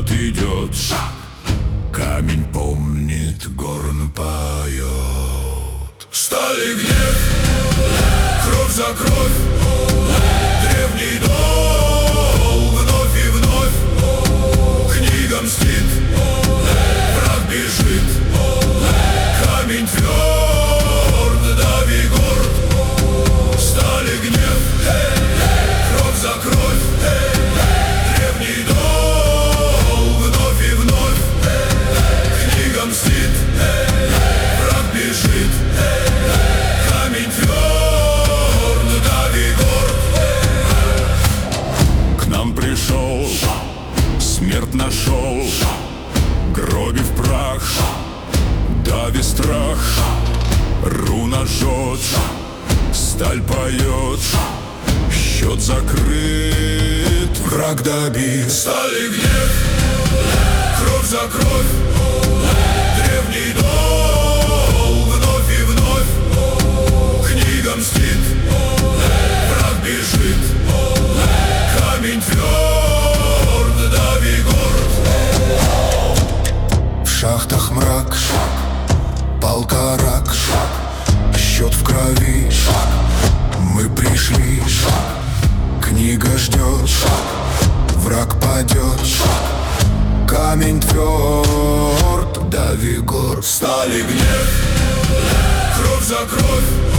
Солдат идет, камень помнит, горн поет. Сталь и гнев, кровь за кровь, древний дол вновь и вновь. Книга мстит, враг бежит, камень тверд, дави горд. Сталь и гнев, кровь за кровь, древний дол вновь и вновь. Книга мстит, враг бежит, камень тверд, дави горд. К нам пришел, смерть нашел, гробив прах, дави страх. Руна жжет, сталь поет, счет закрыт, враг добит. Сталь и гнев, кровь за кровь, древний дол вновь и вновь. Книга мстит, враг бежит, камень тверд, дави горд. В шахтах мрак, палка рак, счет в крови, мы пришли. Книга ждет, враг падет, камень тверд, дави горд. Сталь и гнев, кровь за кровь,